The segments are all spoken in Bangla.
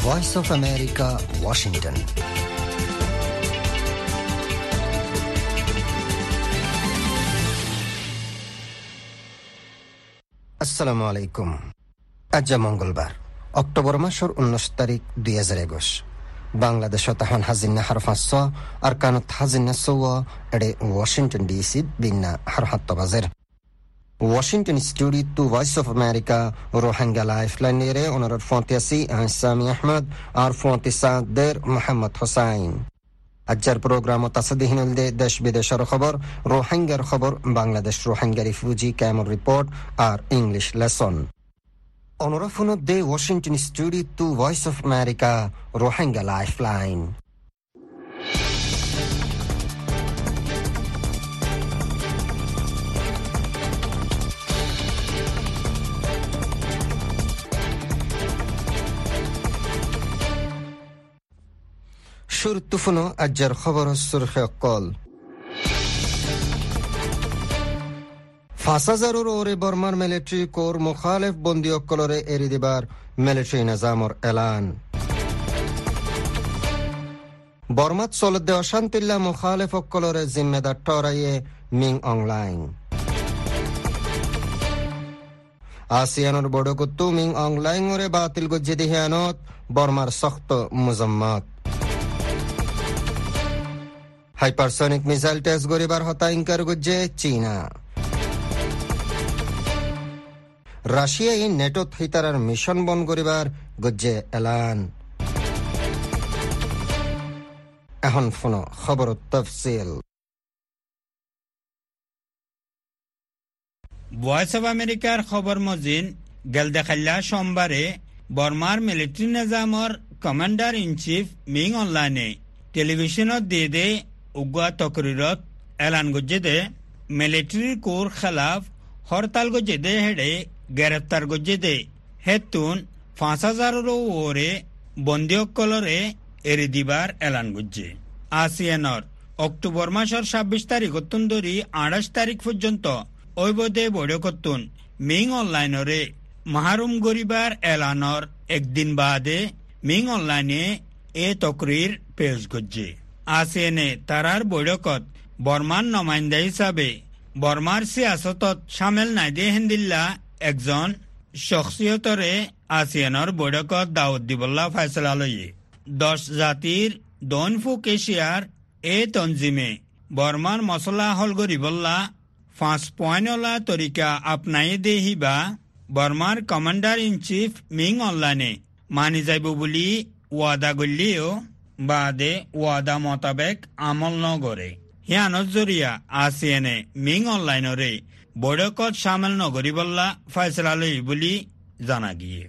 Voice of America, Washington. আসসালামু আলাইকুম। আজ মঙ্গলবার, অক্টোবর মাসের 19 তারিখ 2021। বাংলাদেশত তাহান হাজিন্না হারফাঁস আর কানত হাজিন্না সৌয়া এডে ওয়াশিংটন ডিসি বিন্না হারহাত্ত বাজের। Washington studio to voice of America Rohingya lifeline এরে ওনার ফন্তিয়াসি সামি আহমদ আর ফন্তিসাদের মোহাম্মদ হোসাইন। আজ্জার প্রোগ্রাম তাসাদিহিনুল দে দেশ বিদেশের খবর, রোহিঙ্গার খবর, Bangladesh Rohingya refugee camp report আর ইংলিশ লেসন। অনুরফুন দে Washington studio to voice of America Rohingya lifeline. শুরুতুফুনো আজ্জার খবর সুরখে কল। 5,000 ওরে বর্মার মিলিটারি কোর মুখালেফ বন্দী অকলরে এরি দিবার মিলিটারি নিজামর এলান। বর্মাত চলদে অশান্তিল্লা মুখালেফ অকলরে জিম্মেদার টরাইয়ে মিং অনলাইন। আসিয়ানোর বড়কুত্তু মিং অনলাইন ওরে বাতিল গজ্জে দিহিয়ানত বর্মার সখ্ত মুজম্মত। হাইপারসনিক মিসাইল টেস্ট গরিবার হতা ইনকার গজ্জে চীনা। রাশিয়ায় নেটো থিতারার মিশন বন গরিবার গজ্জে এলান। এখন ফোনো খবর তফসিল। ভয়েস অব আমেরিকার খবর মজিন গেল দেখাল্লা সোমবারে বর্মার মিলিটারি নিজামর কমান্ডার ইন চিফ মিং অনলাইনে টেলিভিশনত দিয়ে দে উগুয়া তকরিরত এলান গজ্জে দে মিলিটারি কোর খেলাফ হরতাল গজ্জে দে হেডে গ্রেফতার গজ্জে দে হেতুন 5,000 ওরে বন্দিয়কলরে এরি দিবার এলান গজ্জে। আসিয়ানর অক্টোবর মাসের 26 তারিখ ধরি 28 তারিখ পর্যন্ত ঐবদে বৈঠকতুন মিং অনলাইনরে মাহরুম গরিবার এলানর একদিন বাদে মিং অনলাইনে এ তকরির পেশ গজ্জে। আসিয়ানে তারার বৈঠকত বর্মার নমাইন্দা হিসাবে বর্মার সিয়াসতত সামেল নাই দে হেন্দিল্লা একজন শখসিয়তরে আসিয়ানর বৈঠকত দাওয়াত দিবল্লা ফয়সলা লইয়ে 10 জাতির দৈনফুক এশিয়ার এ তঞ্জিমে বর্মার মশলা হল গরিবল্লা 5 পয়েন্টলা তরিকা আপনাই দেহিবা বর্মার কমান্ডার ইন চিফ মিং অনলাইনে মানি যাইব বলি ওয়াদা গল্লিও বাদে ওয়াদা মোতাবেক আমল নগরে হিয়ানত জরিয়া আসিয়ানে মিং অনলাইনরে বৈঠকত সামিল নগরী বল্লা ফয়সলা লই বলি জানা গিয়ে।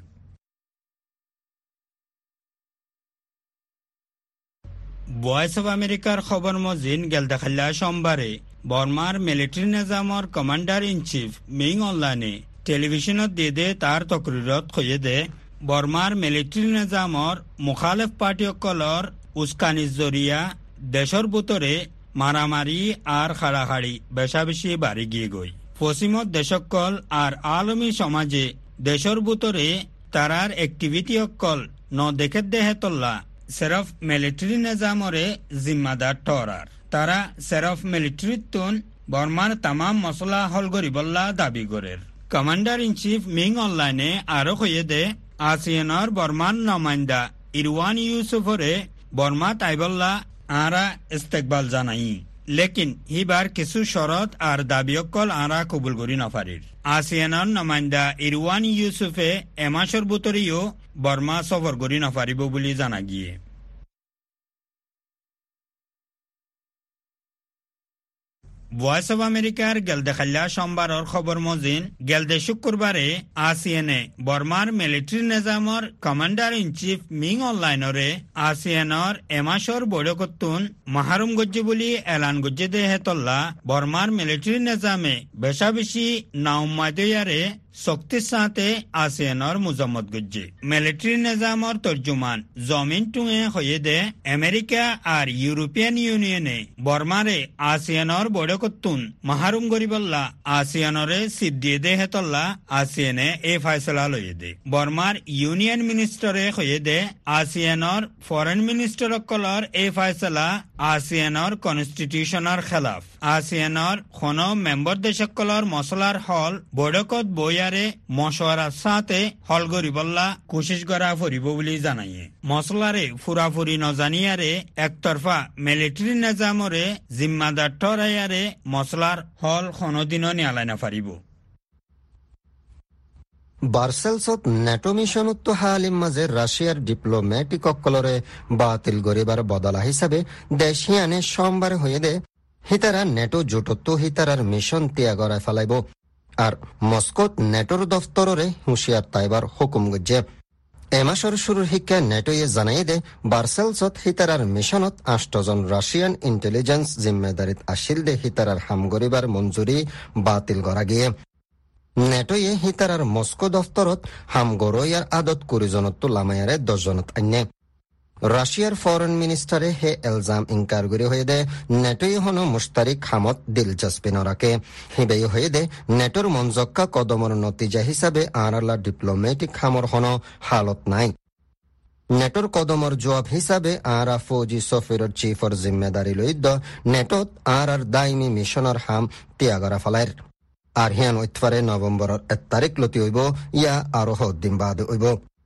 ভয়েস অব আমেরিকার খবর মজিন গেল দেখাল্লা সোমবারে বর্মার মিলিটারি নিজামর কমান্ডার ইন চিফ মিং অনলাইনে টেলিভিশনত দিয়ে দে তার তকরিরত খয়ে দে বর্মার মিলিটারি নিজামর মুখালেফ পার্টি অকলর উস্কানির জরিয়া দেশর ভিতরে মারামারি আর খাড়াখাড়ি বেশা বেশি বাড়ি গিয়ে গই। পশ্চিমত দেশকল আর আলমী সমাজে দেশর ভিতরে তারার অ্যাক্টিভিটি অকল ন দেখে দেহে তল্লা সেরফ মিলিটারি নিজামরে জিম্মাদার টরার। তারা সেরফ মিলিটারিতুন বর্মার তামাম মশলা হল গরিবল্লা দাবি করের। কমান্ডার ইন চিফ মিং অনলাইনে আরো কয়ে দে আসিয়ানর বর্মান নমাইন্দা ইরওয়ান ইউসুফরে বর্মা তাইবল্লা আরা ইস্তেকবাল জানাই, লেকিন হিবার কিছু শরত আর দাবিয়কল আরা কবুল করি নফারির। আসিয়ানর নমাইন্দা ইরওয়ান ইউসুফে এমাসর বুতরিও বর্মা সফর করি নফারিব বলে জানা গিয়ে। ভয়েস অব আমেরিকার গেলদে খাল্লা সোমবারের খবর মজিন গেলদে শুক্রবারে আসিয়ানে বর্মার মিলিটারি নিজামর কমান্ডার ইন চিফ মিং অনলাইনরে আসিয়ানর এমাসর বৈঠকতুন মাহরুম গজ্জে বলি এলান গজ্জে দে হেতল্লা বর্মার মিলিটারি নিজামে বেশা বেশি নাউম্মাদয়ারে শক্তির সাথে আসিয়ানর মুজম্মত গজ্জে মিলিটারি নিজামর তর্জুমান জমিন টুঙে হয়ে দে আমেরিকা আর ইউরোপিয়ান ইউনিয়নে বর্মারে আসিয়ানর বড়কত্তুন মাহারুম গরিবল্লা আসিয়ানরে সিদ্দিয়ে দে হেতল্লা আসিয়ানে এ ফয়সলা লয়ে দে বর্মার ইউনিয়ন মিনিস্টারে হয়ে দে আসিয়ানর ফরেন মিনিস্টার কলর এ ফয়সলা আসিয়ানর কনস্টিটিউশনের খেলাফ আসিয়ানর খন মেম্বার দেশকলর মশলার হল বৈঠকত বইয়ারে মশওয়ারার সাথে হল গরিবল্লা কোশিশ করা ফুরিব বলে জানাইয়ে মশলারে ফুরাফুরি নজানিয়ারে একতরফা মিলিটারি নিজামরে জিম্মাদার টরাইয়ারে মশলার হল খনদিন নিয়ালাই না পারিব বার্সেলসত নেটো মিশনত হালিম মাঝে রাশিয়ার ডিপ্লোম্যাটিক অকলরে বাতিল গরিবার বদলা হিসাবে দেশিয়ানে সোমবার হয়ে দে হিতারা নেটো জোটত্ব হিতারার মিশন ত্যাগরায় ফেলাইব আর মস্কোত নেটোর দফতরে হুঁশিয়ার তাইবার হুকুম গজ্জে এ মাসের শুরুর শিক্ষা নেটোয়ে জানাই দে বার্সেলসত হিতারার মিশনত 8 জন রাশিয়ান ইন্টেলিজেন্স জিম্মেদারিত আসিল দে হিতারার হাম গরিবার মঞ্জুরি বাতিল করা গিয়ে নেটোয়ে হিতারার মস্কো দফতরত হাম গরইয়ার আদত 20 জনত লামায়ারে 10 জনত আইনে রাশিয়ার ফরেন মিনিস্টারে হে এলজাম ইনকার করে হয়ে দে নেটোয়ে হন মুশতারিক হামত দিলচস্পি নরাকে হিবেই হয়ে দে নেটোর মঞ্জক্কা কদমর নতিজা হিসাবে আরালা ডিপ্লোম্যাটিক হামর হন হালত নাই নেটোর কদমর জবাব হিসাবে আরা ফৌজি সফিরর চিফর জিম্মেদারি লইদ নেটোত আর দাইমি মিশনের হাম ত্যাগরা ফলাইর আর হিয়ান ঐতফারে নভেম্বরের 1 তারিখ লতি হইব ইয়া আরো দিন বাদ হইব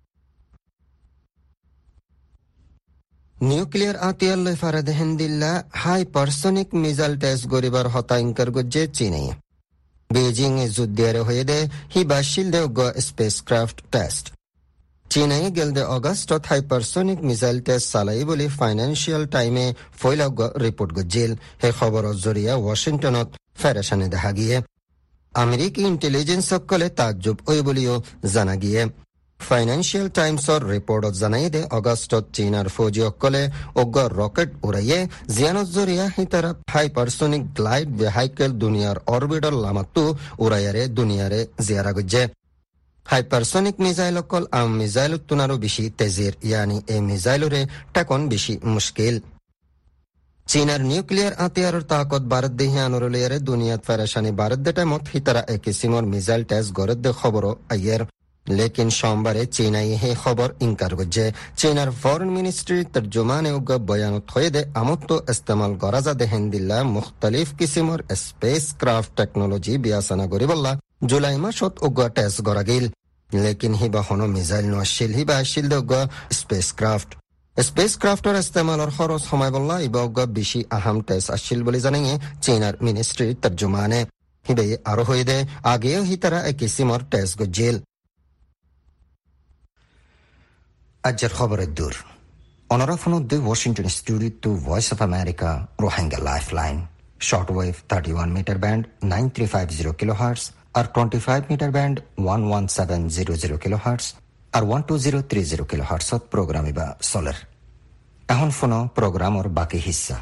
নিউক্লিয়ার আতিয়ার লই ফারাদ হেন্দিল্লা হাইপারসনিক মিসাইল টেস্ট গরিবার হতা ইনকার গজ্জে চীনে বেজিং এ যুদ্ধের হয়ে দে হিবাশিল দে স্পেসক্রাফট টেস্ট চীনে গেলদে অগস্টত হাইপারসনিক মিসাইল টেস্ট চালাই বলি ফাইন্যান্সিয়াল টাইমে ফয়লা রিপোর্ট গজ্জিল হে খবর জরিয়া ওয়াশিংটনত ফেরেশানে দেখা গিয়ে আমেরিকি ইন্টেলিজেন্স সকলে তাজ্জুব ওই বলিও জানা গিয়ে ফাইন্যান্সিয়াল টাইমসর রিপোর্টত জানাই দে অগস্টত চীনার ফৌজি অকলে অগ্র রকেট উড়াইয়ে জিয়ানত জরিয়া হিতারা হাইপারসনিক গ্লাইড ভেহিকেল দুনিয়ার অরবিটাল লামাতু উড়াইয়ারে দুনিয়ারে জিয়ারা গজ্জে হাইপারসনিক মিসাইল অকল আম মিসাইল তুনারও বেশি তেজির ইয়ানি এই মিসাইলরে টাকন বেশি মুশকিল চীনার নিউক্লিয়ার আতিয়ার তাকত ভারত দেহি আনুরলিয়ারে দুনিয়াত ফেরেশানি ভারত দে টাইমত হিতারা এক কিসিমর মিসাইল টেস্ট গরদ দে খবর আইয়ের লেকিন সোমবারে চীনাই হে খবর ইনকার গজ্জে চীনার ফরেন মিনিস্ট্রি তর্জমানে উগ বয়ানত হয়ে দে আমত্ত ইস্তেমাল গরাজা দেহেন দিল্লা মুখতালিফ কিসিমর স্পেস ক্রাফট টেকনোলজি বিয়াসানা গরিবল্লা জুলাই মাসত উগ টেস্ট গরা গিল লেকিন হিবা হনো মিসাইল নশিল হিবা আসিল দে উগ স্পেস ক্রাফটর ইস্তেমালর খরচ সময় বললা ইবা উগ বেশি আহাম টেস্ট আসিল বলে জানিয়ে চীনার মিনিস্ট্রি তর্জমানে হিবে আরো হয়ে দে আগেও হিতারা এক কিসিমর টেস্ট গজ্জিল আজের খবরের দূর অনরাফনুদ্দে Washington studio to voice of America Rohingya lifeline shortwave 31 metre band 9350 kilohertz আর 25 মিটার ব্যান্ড 11700 কিলোহার্টজ আর 12030 কিলোহার্টজত প্রোগ্রাম ইবা চলের এখন ফোনো প্রোগ্রামর বাকি হিস্সা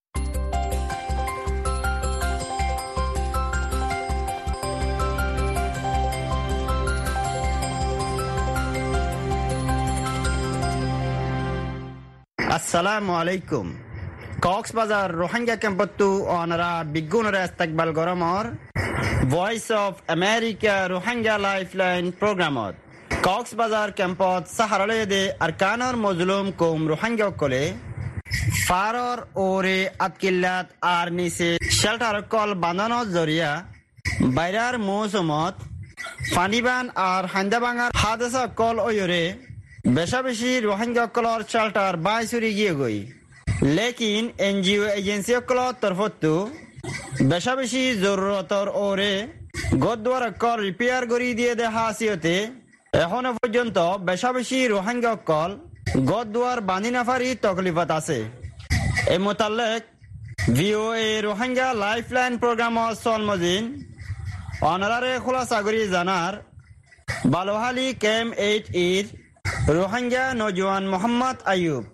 আসসালামু আলাইকুম কক্সবাজার রোহিঙ্গা ক্যাম্পত্তু অনারা বিগুনরা ইস্তেকবাল গরমর voice of America Rohingya lifeline প্রোগ্রামত কক্সবাজার ক্যাম্পত সাহারালয়দে আরকানর মজলুম কৌম রোহিঙ্গা কলে ফারর ওরে আতকিল্লাত আর নিচে শেল্টার কল বাঁধানোর জরিয়া বাইরার মৌসুমত ফানিবান আর হান্দাবাঙার হাদেসা কল ওয়রে বেশা বেশি রোহিঙ্গা কলর শেল্টার বাইসুরি গিয়ে গই লেকিন এনজিও এজেন্সি কলর তরফতো বেশা বেশি জরুরতর ওরে গদওয়ার কল রিপেয়ার করি দিয়ে দেখা আসিওতে এখনো পর্যন্ত বেশা বেশি রোহিঙ্গা কল গদওয়ার বানি নাফারি তকলিফত আছে এই মোতালেক ভিওএ রোহিঙ্গা লাইফলাইন প্রোগ্রামর সলমজিন অনারারে খোলাসা করি জানার বালোহালি ক্যাম্প 8 এর রোহিঙ্গা নজওয়ান মোহাম্মদ আইয়ুব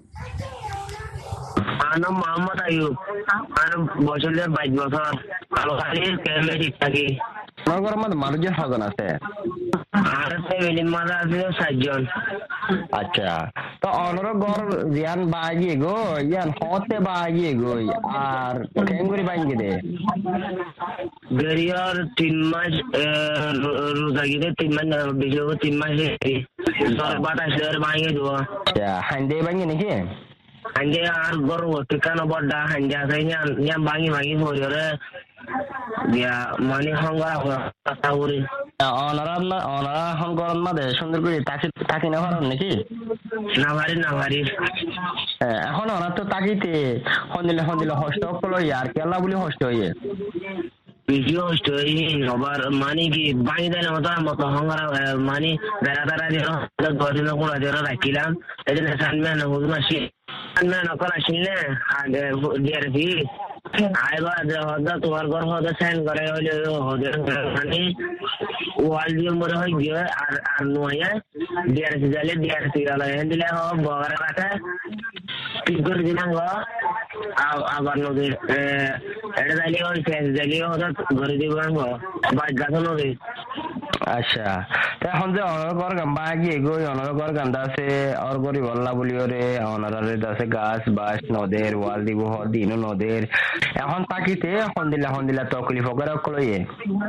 নাম মোহাম্মদ আইয়ুব আর বছরের 22 বছর বালোহালি ক্যাম্পে থাকি ঘরের মধ্যে মানুষজন কজন আছে? আর ফ্যামিলির মধ্যে আছে 7 জন। আচ্ছা, তো অনর ঘর জিয়ান বাগিয়ে গো ইয়ান হতে বাগিয়ে গই আর কেঙ্গুরি বাঙ্গি দে গরিয়ার 3 মাস রোজা গিয়ে 3 মাস বেশি 3 মাস 28 বাঙ্গি দেবো। আচ্ছা, হান্ডে বাঙ্গি নাকি? হান্ডে আর গর ঠিকানা বড়া হান্ডে আছে ইয়ান বাঙ্গি পড়ে দিয়া মানে হংগা কথা বলি অনরা হন গরম মাঝে সুন্দর করে থাকি না পারেন নাকি? না ভারি এখন ওনার তো তাকিতে হন্দিলে হস্ত লই আর কেলা বলি হস্ত হইয়ে বেশি হস্ত আবার মানে কি বাঙি দেয় মতো হংরা মানে বেড়া গরিব কোন রাখিলাম এই জন্য সানম্যান হুজমাসি সানম্যান করাছিলেন আগে ডিআরপি আইবার হদা তোমার ঘর হদা সাইন করে হইলে হদে মানে ওয়াল দিয়ে মরে হয়ে গিয়ে আর নয়া ডিআরপি জালে ডিআরপি গেল দিলে বগারে রাখা ঠিক করে দিলাম আবার নদীর এটা জালিয়ে ওই জালিয়ে হদা ঘরে দিব বাদ গাছ নদী। আচ্ছা, এখন যে অনর ঘর গাম্বা গিয়ে গই অনর ঘর গান্দা আছে আর গরি বল্লা বলি ওরে অনারে আছে গাছ বাস নদের ওয়াল দিব দিন নদের এখন তাকিতে হন্দিলা তকলি ফকর কলয়ে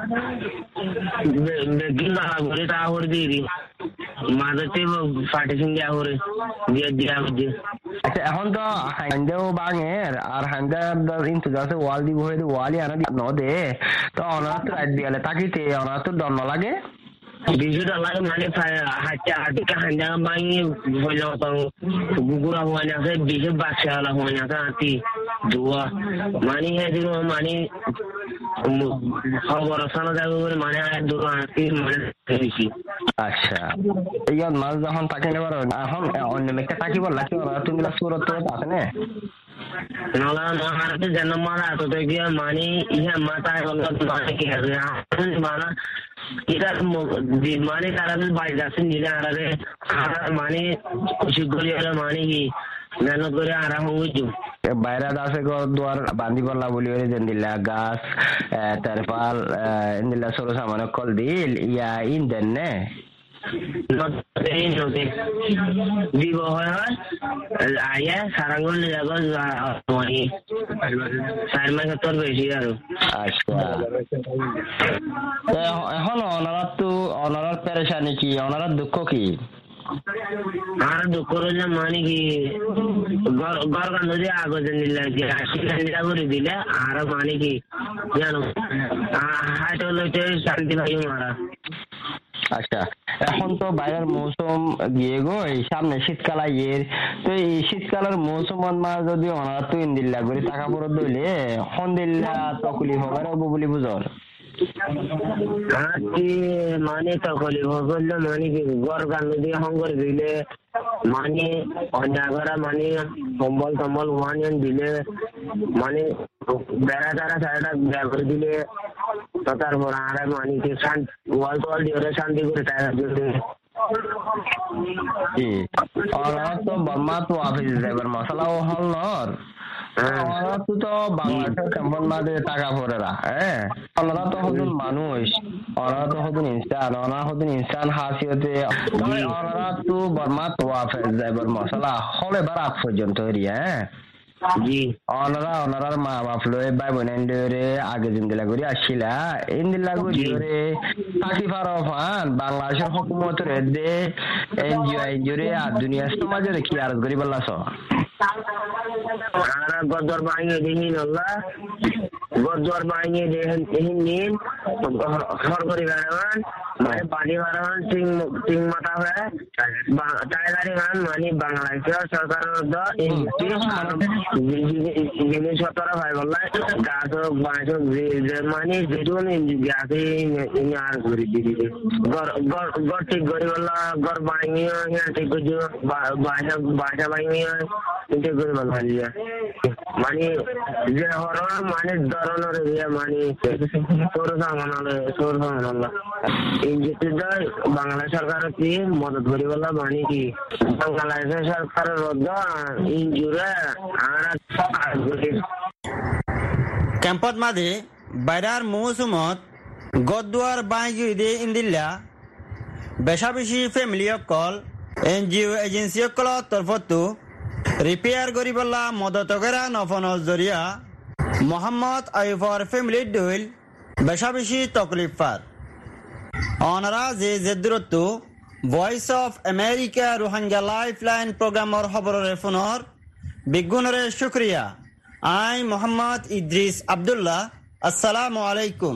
বেগিন না ঘরে তা হর দিই মাঝে পার্টিশন দেওয়া হরে দিয়া দিয়ে। আচ্ছা, এখন তো হান্দেও বাঙের আর হান্দা ইন্তু আছে ওয়াল দিব হয়ে ওয়ালি আনা নদে তো অনার তো রাত দিয়ালে তাকিতে অনার তো ডর লাগে বিষয়টা লাগে মানে হাতে হান্ডা বাঙি হইলে গুগুরা হওয়া আছে বিশে বাচ্চা হওয়া আছে হাতি ধোয়া মানে মানে খবর শোনা যাবে বলে মানে দূর হাতি মানে বেশি। আচ্ছা, ইয়ার মাছ যখন তাকে নেবার এখন অন্য মেয়েকে তাকি বললা কি তুমি সুরত আছে না নলা নহারতে যেন মারা তো গিয়ে মানে ইহা মাথায় মানে কি আছে মানা এটা মানে তারা বাইরে যাচ্ছে নিলে আরে মানে খুশি করি মানে কি মেহনত করে আরাম হইছো বাইরে আছে ঘর দুয়ার বান্ধি বললা বলি যেন দিলা গাছ তারপর দিলা সরো সামান্য কল দিল ইয়া ইন্দেন নে দিব হয় আয়া সারাঙ্গল যাব 4 মাস তোর বেশি আরো। আচ্ছা, এখন অনারার পেরেশানি কি অনারার দুঃখ কি? আর দুঃখ রইলে মানে কি ঘর কান্দ দিয়ে আগতে নিলে করে দিলে আর মানে কি জানো হাইট লইতে শান্তি ভাই মারা। আচ্ছা, এখন তো বাইরের মৌসুম গিয়ে গো এই সামনে শীতকাল আইয়ের তো এই শীতকালের মৌসুম মা যদি অনার তো ইন্দিল্লা করে টাকা পড়ে দইলে হন্দিল্লা তকলি হবে বলি বুঝর মানে তকলি বললে মানে কি ঘর কান্দ দিয়ে হঙ্গর দিলে মানে অন্যাগরা মানে কম্বল টম্বল ওয়ান দিলে মানে বেড়া তারা সারাটা বেড়া করে দিলে তো তারপর আর মানে কি ওয়াল টোয়াল দিয়ে শান্তি করে টাকা দিলে তো বর্মা তো অফিস যাবার মশলাও হল নর তুই তো বাংলাদেশের কেমন মাঝে টাকা পড়ে রা হ্যাঁ ওনারা তো হতুন মানুষ ওনারা তো হতুন ইনসান হাসিয়তে ওনারা তো বর্মা তো অফিস যাবার মশলা হলে বার আগ পর্যন্ত হ্যাঁ জি ওনারার মা বাপ লয়ে ভাই বোন রে আগে জিন্দিলা করে আসছিলা ইন্দিলা করি রে থাকি পারো ফান বাংলাদেশের হুকুমতের দে এনজিও রে আর দুনিয়া সমাজের কি আর করি বললাস আর গদর ভাঙিয়ে দিন আল্লাহ গদর ভাঙিয়ে দেন নিন ঘর করি বেড়ান মানে বাড়ি বাড়ান তিন মাথা হয়ে টাইগারি গান মানে বাংলাদেশের সরকারের জিনিসপত্র ভাই বললাম গাছ হোক বাঁশ হোক মানে যেটুকু গাছে আর ঘুরি দিদি ঘর ঠিক করি বললা ঘর ভাঙিয়ে ঠিক করছি বাসা ভাঙিয়ে ঠিক করে বল মানে যে হরণ মানে ধরনের মানে সৌর সামানাল্লাহ বাংলা সরকার কি মদত করি বললা মানে কি বাংলাদেশের সরকারের ইঞ্জুরে কেম্পত মাঝে বাইরার মৌসুমত গদুয়ার বাইজুইদে ইন্দিল্লা বেশা বেশি ফ্যামিলি অকল এনজিও এজেন্সি অকলৰ তৰফতো রিপেয়ার করিবলা মদত করা নফনৰ জরিয়া মোহাম্মদ আইফর ফ্যামিলি দইল বেশা বেশি তকলিফাত অনারা যে দূরত্ব Voice of America Rohingya lifeline প্রোগ্রামর খবরের ফোনৰ বিগুণরে শুক্রিয়া। আই মোহাম্মদ ইদ্রিস আব্দুল্লাহ। আসসালামু আলাইকুম।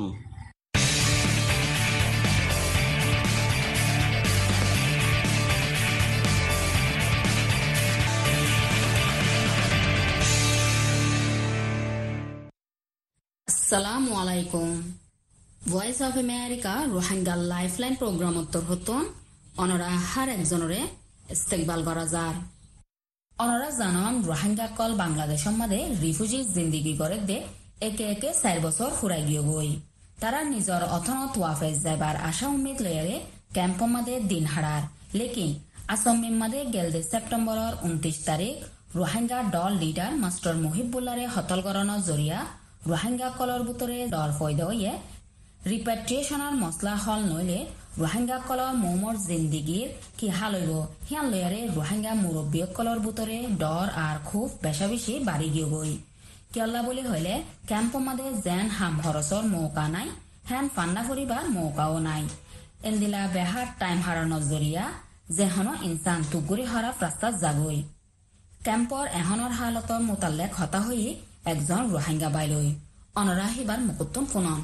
আসসালামু আলাইকুম। Voice of America Rohingya lifeline programme উত্তর হতন অনরা হার একজনরে ইস্তেকবাল করা যার অনরা জানাম রোহিঙ্গা কল বাংলাদেশের মাঝে রিফিউজি জিন্দিগি করে দে একে একে 4 বছর ফুরাই গিয়ে গই তারা নিজর অথনত ওয়াফেজ যাবার আশা উম্মিদ লয়ারে ক্যাম্প মাঝে দিন হারার লেকিন আসামিম মাঝে গেলদে সেপ্টেম্বরের 29 তারিখ রোহিঙ্গা দল লিডার মাস্টার মুহিবুল্লারে হতল করানোর জরিয়া রোহিঙ্গা কলর ভিতরে ডর ফয়দা হইয়ে রিপ্যাট্রিয়েশনের মশলা হল নইলে রোহিঙ্গা কলর মোমর জিন্দিগির কি হাল হইব হিয়ান লয়ারে রোহিঙ্গা মুরব্বী কলর ভিতরে ডর আর খুব বেশা বেশি বাড়ি গিয়ে গই কিয়ল্লা বলে হইলে ক্যাম্প মাঝে যেন হাম খরচর মৌকা নাই হ্যান পান্না করিবার মৌকাও নাই এন্দিলা বেহার টাইম হারানোর জরিয়া যেহন ইনসান তুগুরি হারা রাস্তা জাগই ক্যাম্পর এহনৰ হালতৰ মোতালেক হতা হই একজন রোহিঙ্গা বাইলই অনরা হিবার মুকুত্তম পুনন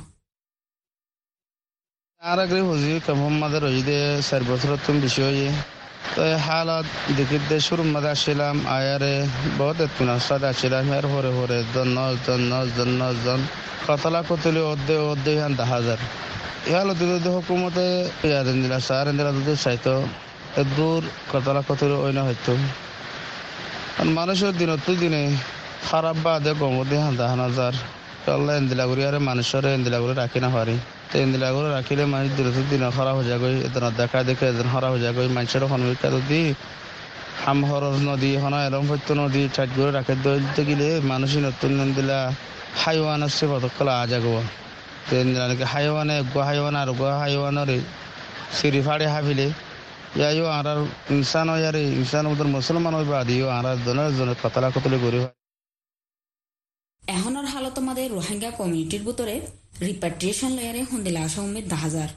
আরাগরি হুজি কমমাদের রইদে 4 বছর তুম বিষয় তো হালত দেখিতে শুরু মাদা ছিলাম আয়ারে বহুত তুনা সাদা ছিলাম এর হরে হরে জন কতলা কতলি অধ্যে হান 10,000 ইয়ালো দিতে হুকুমতে ইয়াদেন দিলা সার দিলা দুধ চাইতো দূর কতলা কতলি ওইনা হইতো মানুষের দিনে খারাপ বাদে গমদে হান 10,000 আল্লাহ এন্দিলাগুড়ি আরে মানুষের এন্দিলাগুড়ি রাখি না পারি তো এন্দিলাগুড়ি রাখিলে মানুষ দিন খারাপ হয়ে যাগই এদিন দেখা দেখে এদিন খারাপ হয়ে যাগই মানুষের সন্মুখে যদি হামহরর নদী হন এরম সত্য নদী চাট করে রাখে দলতে গেলে মানুষই নতুন এন্দিলা হাইওয়ান আসছে কতক্ষলা আ যাগো তো এন্দিলাকে হাইওয়ানে হাইওয়ান আর হাইওয়ানের সিঁড়ি ফাড়ে হাফিলে ইয়াইও আর ইনসান ইয়ারে ইনসান ওদের মুসলমান হইবা দিও আর জনের কতলা কতলি গরি এহনৰ হালত মাদে রোহিঙ্গা কমিউনিটির ভিতরে রিপ্যাট্রিয়েশন লয়ারে হন্দিলা আশা উম্মিদ 10,000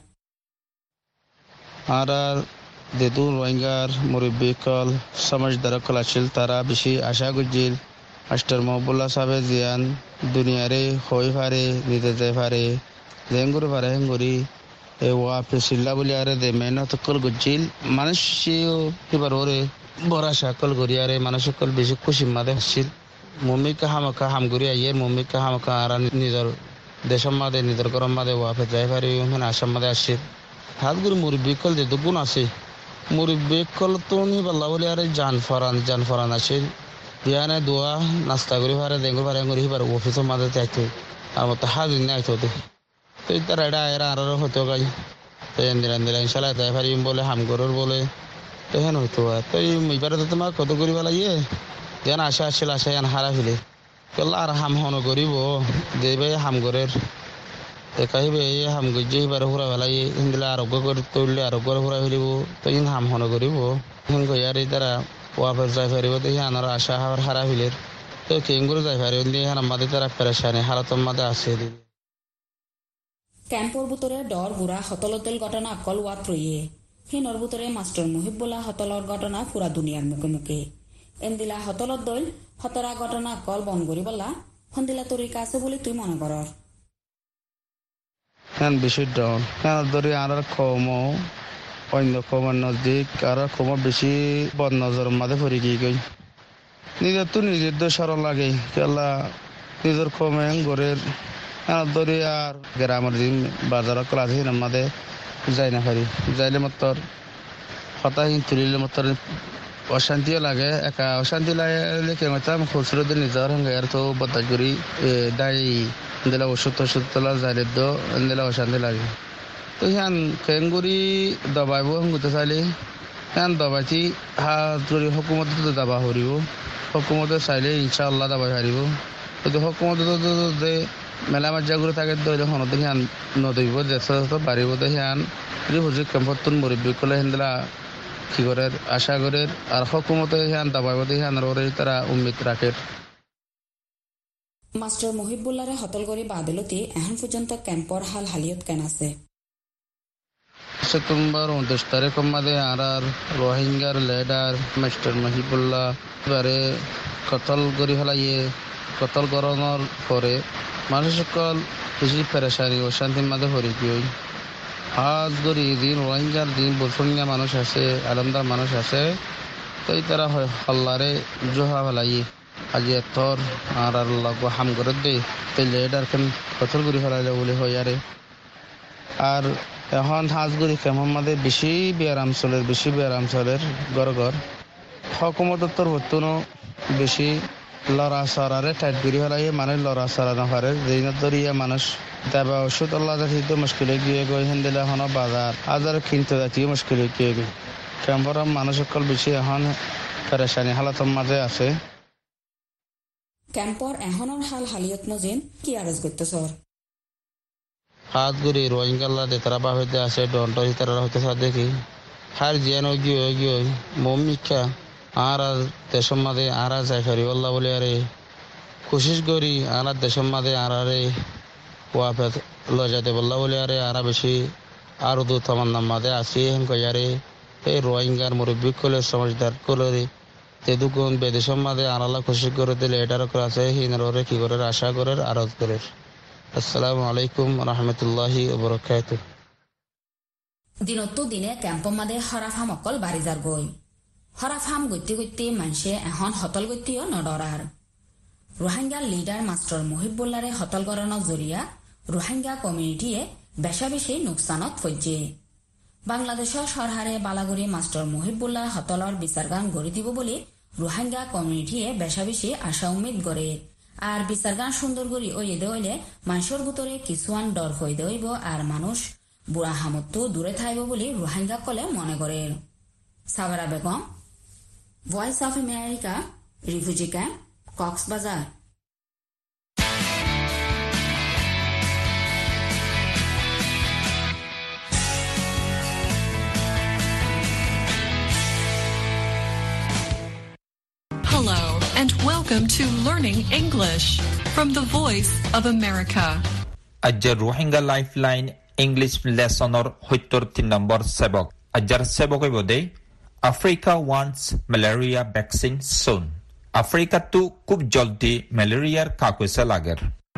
আর যেহেতু রোহিঙ্গার মুরব্বী কল সমাজদার কল আছিল তারা বেশি আশা করছিল মাস্টার মহবুল্লাহ সাহেব জিয়ান দুনিয়ারে হই পারে নিতে যাই পারে জেঙ্গুরি পারে হেঙ্গুরি ওয়াফে সিল্লা বলি আরে দে মেহনত কল করছিল মানুষ এবার ওরে বড় আশা কল করি আরে মানুষ কল বেশি খুশি মাদে আসছিল মম্মিকে হামাকা হামগুড়ি আইয়ে মম্মিকে হামাকা আর নিজের দেশের মাদে নিজের গরম মাদে ওয়াফে যাই পারি মানে আসাম মাদে আসছে হাত গুড়ি মুরব্বী কল যে গুণ আছে মুরব্বী কল তো পাল্লা বলে আরে জান ফরান আছে বিয়ানে দোয়া নাস্তা করি পারে দেঙ্গুর পারে করি পারে অফিসের মাদে আইতো আর মতো হাজির না আইতো তো তারা এটা এরা আর হতো গাই তো এন্দিরা ইনশাল্লাহ যাই পারি বলে হামগরর বলে তো হেন হইতো তো এইবারে তো তোমার কত করি পেলা ইয়ে যেন আশা আসছিল আশা এন হারা ফেলে কেলা আর হাম হন করিব দেবে হামগরের দেখাইবে এই হাম গজ্জে এবারে ফুরা ফেলাই হিন্দিলে আরোগ্য করে তুললে আরোগ্য ফুরা ফেলিব তো ইন হাম হন করিব হিন গইয়ার এই তারা ওয়াফের যাই পারিব দেখি আনার আশা হারা ফেলের তো কেঙ্গুর যাই পারিব দিয়ে হার মাদে তারা পেরেশানি হারাতম মাদে আছে ক্যাম্পর ভিতরে ডর গুড়া হতলতেল ঘটনা অকল ওয়াত রইয়ে হিনর ভিতরে মাস্টার মুহিবুল্লাহ হতলর ঘটনা পুরা দুনিয়ার মুখে মুখে এন্দিলা হতলত দইল হতরা ঘটনা অকল বন করি বলা হন্দিলা তরিকা আছে বলে তুই মনে কর বেশি ডর ধরে আর কম অন্য কমের নজদিক আর কম বেশি বদ নজর মাঝে পড়ে গিয়ে গই নিজের তো নিজের তো সরল লাগে কেলা নিজের কমে ঘরের ধরে আর গ্রামের দিন বাজার ক্লাস মাঝে যাই না পারি যাইলে মাত্র হতাহীন তুলিলে মাত্র অশান্তিও লাগে একা অশান্তি লাগে কেমতাম খুচরো দিন নিজের সঙ্গে আর তো বদাজ করি দায়ী দিলা ওষুধ তোলা যাইলে তো দিলা অশান্তি লাগে তো হ্যান কেঙ্গুরি দবাইব গুতে চাইলে হ্যান দবাইছি হাত ধরি হকুমতে তো দাবা হরিব হকুমতে চাইলে ইনশাআল্লাহ দাবাই হারিব কিন্তু হকুমতে যে মেলামার জাগুলো থাকে দইলে হনদ হিয়ান নদীব যেত বাড়িব হিয়ান হুজুর ক্যাম্পতন মুরব্বী কলে হিন্দলা কি করে আশা করে আর হকুমতে হিয়ান দাবাইব হিয়ান ওরে তারা উম্মিদ রাখে মাস্টার মহিবুল্লাহরে হতলগরি বাদলতি এখন পর্যন্ত ক্যাম্পর হাল হালিয়ত কেন আছে সেপ্টেম্বর 29 তারিখ মাদে আর রোহিঙ্গার লিডার মাস্টার মহিবুল্লাহ বারে কতল গরি হলাইয়ে কতল গরনের পরে মানুষ সকল বেশি পেরেশানি ও শান্তির মাঝে হরি গিয়ে আজ গরি দিন রোহিঙ্গার দিন বসুনিয়া মানুষ আছে আলমদার মানুষ আছে তো তারা হল্লারে জোহা হলাইয়ে আজ তোর আর আল্লাহ হাম করে দে তো লিডার কেন কতল গরি হলাইলে বলে হয় আরে আর এখন হাজগুড়ি কেমন মাঝে বেশি বিয়ারাম চলের ঘর হকুমতর হতুনো বেশি লড়া সরারে টাইট করি হলাই মানে লড়া সরা নহারে যেইনতরিয়া মানুষ তাবা ওষুধ আল্লাহ যাতে মুশকিলে গিয়ে গই হেন্দিলে এখন বাজার আজার কিনতে যাচ্ছি মুশকিলে গিয়ে গই কেমন মানুষ সকল বেশি এখন পেরেশানি হালাতর মাঝে আছে ক্যাম্পর এখনৰ হাল হালিয়ত নজেন কি আরজ করতে সর হাত গুড়ি রোহিঙ্গাল্লা দে তারা বাহিতে আছে ডন্টর তারা হইতে দেখি হার জিয়ান গিয়ে মম্মিকা আর দেশের মাঝে আর যাই ফেরি বললা বলে আরে কোশিশ করি আর দেশের মাঝে আর ওয়াফে লজাতে বললা বলে আরে আর বেশি আরো দু তোমার নাম মাঝে আসি হেন কয়ারে এই রোহিঙ্গার মুরব্বী কলে সমঝদার করে তে দুগুণ বেদেশের মাঝে আনালা কোশিশ করে দিলে এটার করে আছে হিনরে কি করে আশা করে আরজ করে আসসালামু আলাইকুম রহমতুল্লাহি ওয়া বারাকাতুহু দিনতো দিনে ক্যাম্পৰ মাদে হরাফাম অকল বাৰিজাৰ গৈ হরাফাম গতি মানুষে এখন হতল গতিও নডরার রোহিঙ্গার লিডার মাস্টার মহিবুল্লারে হতল করানোর জরিয়া রোহিঙ্গা কমিউনিটিয়ে বেশা বেশি নুকসানত ফজে বাংলাদেশের সরহারে বালাগুড়ি মাস্টার মহিবুল্লাহ হতলর বিচারগান গড়ি দিব বলে রোহিঙ্গা কমিউনিটিয়ে বেশা বেশি আশা উম্মিদ করে আর বিচারগান সুন্দর করি ওই দেইলে মানুষের ভিতরে কিছুয়ান ডর হয়ে দেব আর মানুষ বুড়া হামতো দূরে থাকব বলে রোহিঙ্গা কলে মনে করে Sabara Begum voice of America refugee camp Cox's Bazar Hello and welcome to Learning English from the Voice of America. Ajjar Rohingya Lifeline English lesson or 73 number sebok. Ajjar sebok ibode Africa wants malaria vaccine soon. Africa tu খুব জলদি ম্যালেরিয়ার কাকুসা লাগের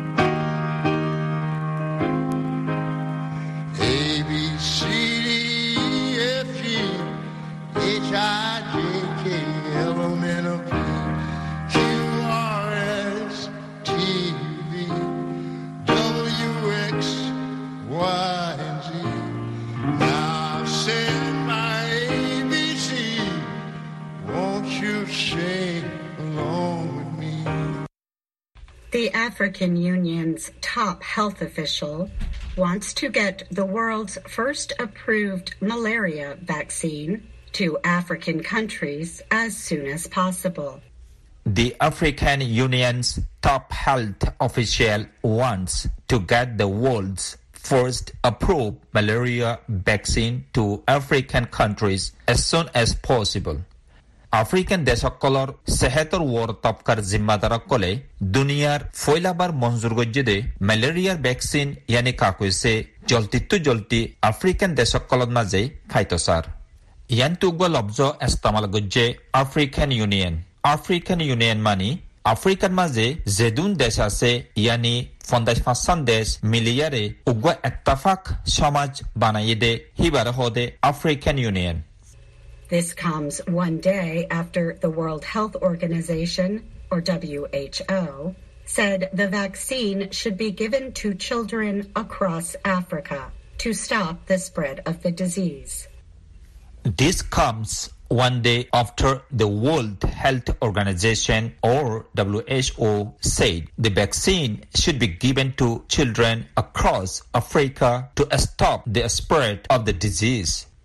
The African Union's top health official wants to get the world's first approved malaria vaccine to African countries as soon as possible. The African Union's top health official wants to get the world's first approved malaria vaccine to African countries as soon as possible. African দেশসকলৰ সেহেতৰ ওৰ তপকাৰ জিম্মাদাৰসকলে দুনিয়াৰ ফয়লাবাৰ মঞ্জুৰ গজ্জে মেলেৰিয়াৰ ভেকচিন ইয়ানি কাকুইছে জলতি আফ্ৰিকান দেশসকলৰ মাজে ফাইতসাৰ ইয়ানটুগ লব্জ ইস্তেমাল গজ্জে আফ্ৰিকান ইউনিয়ন মানি আফ্ৰিকান মাজে জেদুন দেশ আছে ইয়ানি 55 দেশ মিলিয়াৰে উগ্ৰ ইত্তেফাক সমাজ বানাইয়ে দে হিবাৰ হদে African union This comes one day after the World Health Organization, or WHO, said the vaccine should be given to children across Africa to stop the spread of the disease. This comes one day after the World Health Organization, or WHO, said the vaccine should be given to children across Africa to stop the spread of the disease.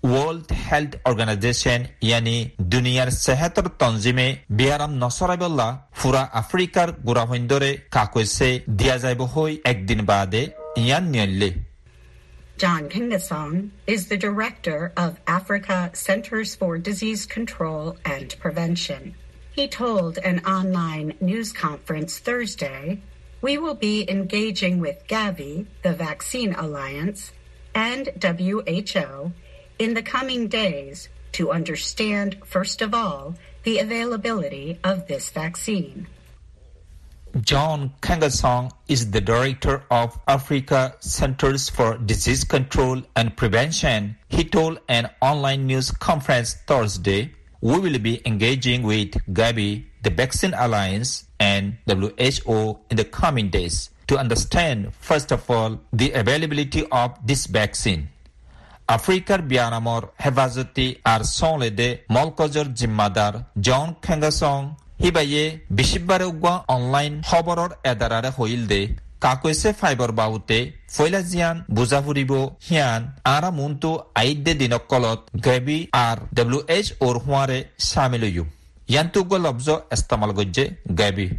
World Health Organization yani Duniyar Sehator Tanzime biaram nasarabillah pura Afrikar gurahindore kakoise dia jaibo hoi ekdin bade yan nyalle. John Kingasong is the director of Africa Centers for Disease Control and Prevention. He told an online news conference Thursday, "We will be engaging with Gavi, the Vaccine Alliance, and WHO in the coming days to understand, first of all, the availability of this vaccine." John Kingasong is the director of Africa Centers for Disease Control and Prevention. He told an online news conference Thursday, "We will be engaging with Gavi, the Vaccine Alliance, and WHO in the coming days to understand, first of all, the availability of this vaccine. Afrikar bianamor hevazati ar sonlede molkozor zimmadar John Kingasong hibaye bishibare ugwa online hoboror edarare hoilde kakoise fiber baute foilazian buzafuribo hian ara muntu aide dinokolot Gavi ar WHO huare shamiluyu yantu go lobzo istamal gojje Gavi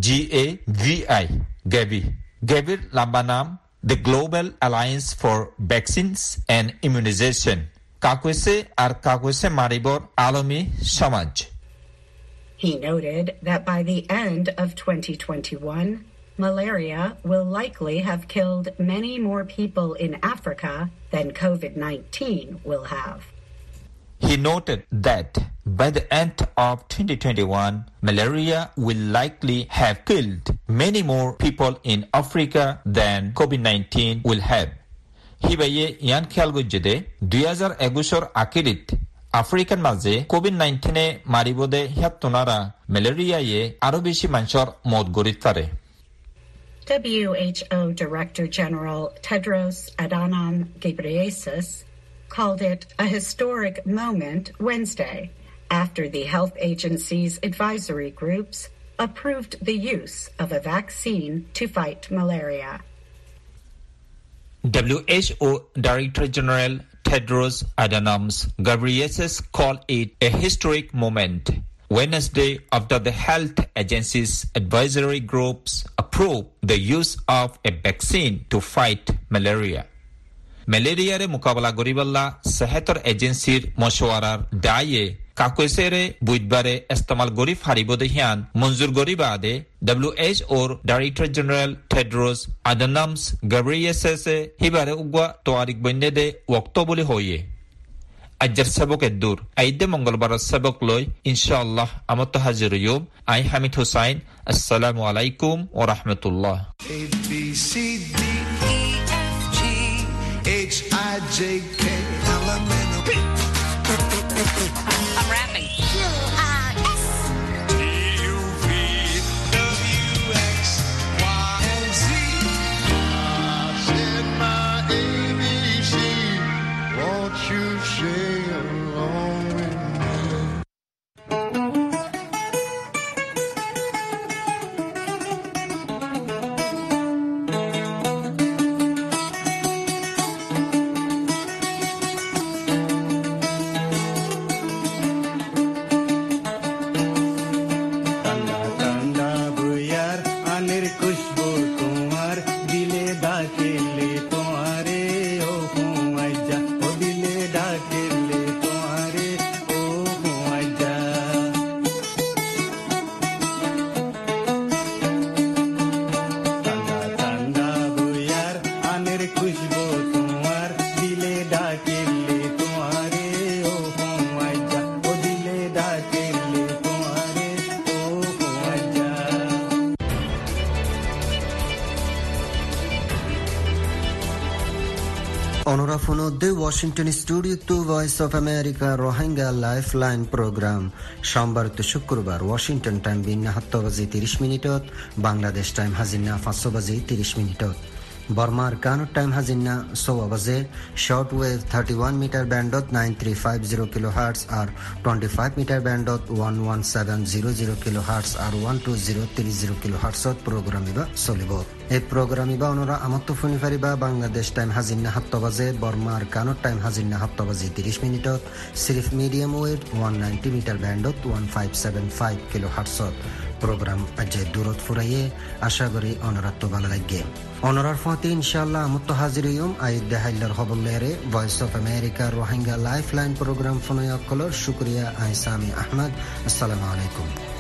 Gavi Gavi lambanam the Global Alliance for Vaccines and Immunization kakoise ar kakoise maribor alomi samaj. He noted that by the end of 2021, malaria will likely have killed many more people in Africa than COVID-19 will have. He noted that by the end of 2021, malaria will likely have killed many more people in Africa than COVID-19 will have. Hibaye yan khyalgojjede 2021 akirit African maze COVID-19 e maribode hiatunara malaria ye aro beshi manchor mod gorit pare. WHO Director General Tedros Adhanom Ghebreyesus called it a historic moment Wednesday after the health agency's advisory groups approved the use of a vaccine to fight malaria. WHO Director General Tedros Adhanom Ghebreyesus called it a historic moment Wednesday after the health agency's advisory groups approved the use of a vaccine to fight malaria. Malaria re mukabala goriballa sehator agencyr mashwarar daye kakoisere buidbare istemal gori faribode hian munzur gori bade WHO Director General Tedros Adhanom Ghebreyesus hibare ugwa toarik bonnede oktoboli hoye ajjar sabok edur aide mongolbar sabok loy inshallah amato hazir yum ay Hamid Hussain assalamu alaikum wa rahmatullah. H-I-J-K I'm rapping. U-R-S T-U-V-W-X-Y-Z I said my ABC. Won't you sing along with me? Onorafuno de Washington Studio to Voice of America Rohingya Lifeline Program সোমবার to শুক্রবার Washington time বিন্না 7:30 Bangladesh time হাজিনা 5:30 Burma Kano time hazinna 6 shortwave 31 meter bandot 9350 kilohertz or 25 meter bandot 11700 kilohertz or 12030 kilohertz program iba solibo এই প্রোগ্রামি বা ওনারা আমার তো ফোনি ফারিবা বাংলাদেশ টাইম হাজির না 7 বাজে বর্মার কানোর টাইম হাজির না 7 বাজে 30 মিনিটত সিরিফ মিডিয়াম ওয়েভ 190 মিটার ব্যান্ডত 1575 কিলো হার্টজত প্রোগ্রাম আজ দূরত ফুরাইয়ে আশা করি ওনারা তো ভালো লাগে ওনারার ফতে ইনশাআল্লাহ আমত হাজির হইম আইদ দেহাইলার খবর লেরে Voice of America Rohingya lifeline programme ফোনয়া কলর শুকরিয়া আইসামি আহমদ আসসালামু আলাইকুম